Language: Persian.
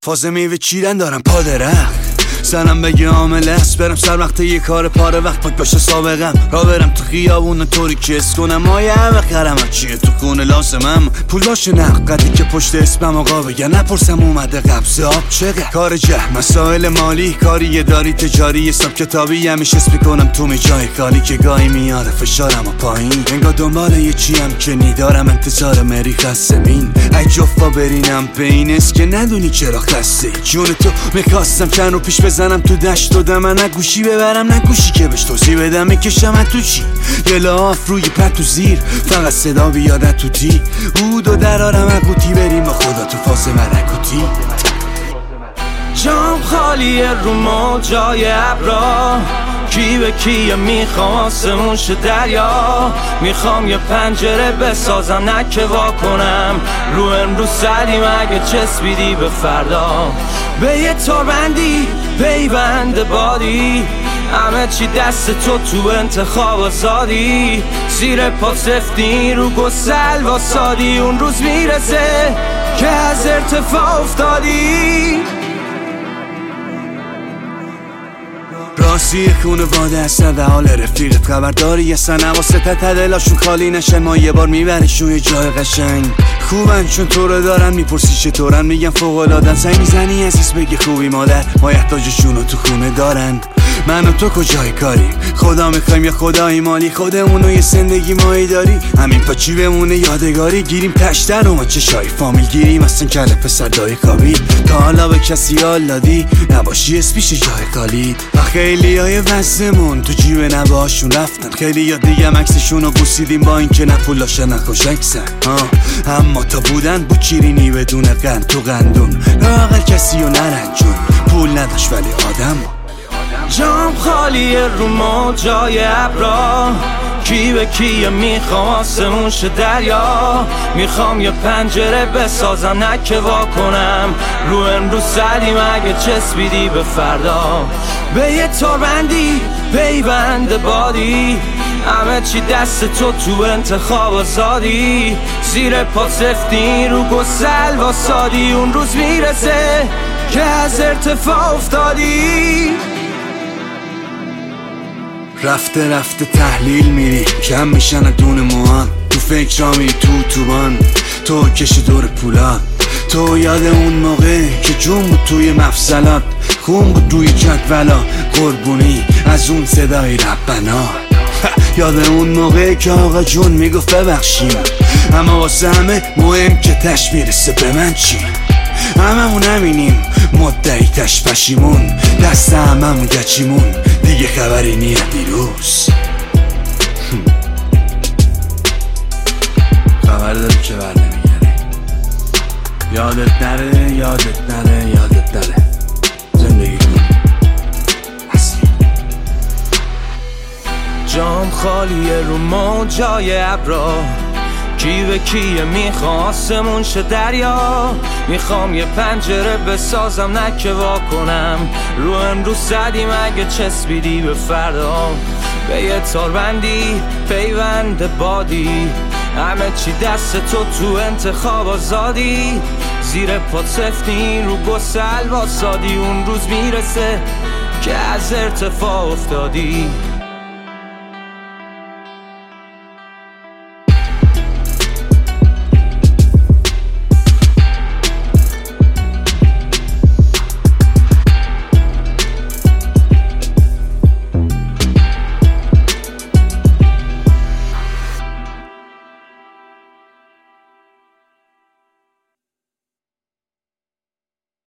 فاز میوه چیدن دارم پا درخت سرم بگه عامل است برم سر وقت یه کار پاره وقت پاک باشه سابقم را برم تو خیابون طوری که اس کنم مایه بخرم چیه تو خونه لازمم پول باشه نقدی که پشت اسمم آقا بگن نپرسم اومده قبض آب چقدر کار جه مسائل مالی کاری داری تجاری حساب کتابی همیشه اسم میکنم تو می جای خالی که گاهی میاره فشارم و پایین انگار دنبال یه چیم که نیدارم انتظار مری قسمین ای جفا برینم به این است که ندونی چرا خسته جون تو میخواستم چند رو پیش بزنم تو دشت دادم من نه گوشی ببرم نه گوشی که بهش توضیح بدم میکشم تو چی یه لاف روی پتو زیر فقط صدا بیاد تو تی بودو درارم اقوتی بریم با خدا تو فاز مرکوتی جام خالیه رو ما جای ابرا کی به کیه میخوام آسمون شه دریا میخوام یه پنجره بسازم نکه وا کنم رو امروز سریم اگه چسبیدی به فردا به یه تاربندی پیوند بادی همه چی دست تو انتخاب آزادی زیر پا سفتی رو گسل واسادی اون روز میرسه که از ارتفاع افتادی راستی خونواده هستن در حال رفیقت خبرداری هستن حواست دلاشون خالی نشن ما یه بار میبریشون یه جای قشنگ خوبن چون تو رو دارن میپرسی چطورن میگن فوق‌العاده‌ن سعی میزنی عزیز بگی خوبی مادر ما احتاجشون رو تو خونه دارند من و تو کجای کاری خدا میخوایم یا خدایی مالی خودمونو یه زندگی مایی داری همین پاچی بمونه یادگاری گیریم تشتر و ما چشای فامیل گیریم اصلا کله پسر دای خوابی تا حالا به کسی حال دادی نباشی اسمیش جای خالی و خیلی های وزمون تو جیب نباشون رفتن خیلی ها دیگه مکسشون رو بوسیدیم با این که نه پولاشه نه خوشکسن اما تا بودن بود چیرینی بدون قند تو قندون راقل کسی رو نرنجون پول نداشت ولی آدم جام خالیه رو ما جای ابرا کی به کیه میخوام آسمون شه دریا میخوام یه پنجره بسازم نکه وا کنم رو امروز سریم اگه چسبیدی به فردا به یه تاربندی پیوند بادی همه چی دست تو انتخاب آزادی زیر پا سفتی رو گسل واسادی اون روز میرسه که از ارتفاع افتادی رفته رفته تحلیل میری کم میشن دون موان تو فکر را میری توبان تو کشی دور پولان تو یاد اون موقع که جون بود توی مفصلات خون بود روی جدولا قربونی از اون صدای ربنا یاد اون موقع که آقا جون میگفت ببخشیم اما واسه همه مهم که تش میرسه به من چی هممون همینیم مدعی تش پشیمون دست هممون گچیمون دیگه خبری نیه دیروز خبر داری که بر نمیگره یادت نره یادت نره یادت نره زندگی کن هستی جام خالیه رو ما جای ابرا کی به کیه میخوام آسمون شه دریا میخوام یه پنجره بسازم نکه وا کنم رو امروز زدیم اگه چسبیدی به فردا به یه تاربندی پیوند بادی همه چی دست تو انتخاب آزادی زیر پا سفتی رو گسل واسادی اون روز میرسه که از ارتفاع افتادی